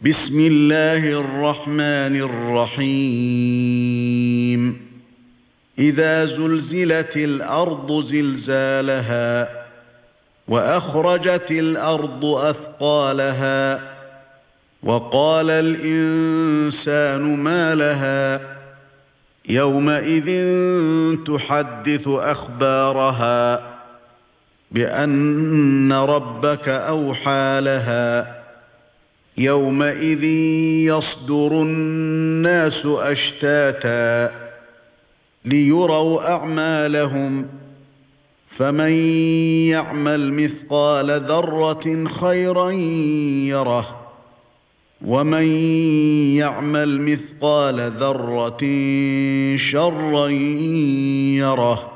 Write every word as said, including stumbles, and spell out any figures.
بسم الله الرحمن الرحيم إذا زلزلت الأرض زلزالها وأخرجت الأرض أثقالها وقال الإنسان ما لها يومئذ تحدث أخبارها بأن ربك أوحى لها يومئذ يصدر الناس أشتاتا ليروا أعمالهم فمن يعمل مثقال ذرة خيرا يره ومن يعمل مثقال ذرة شرا يره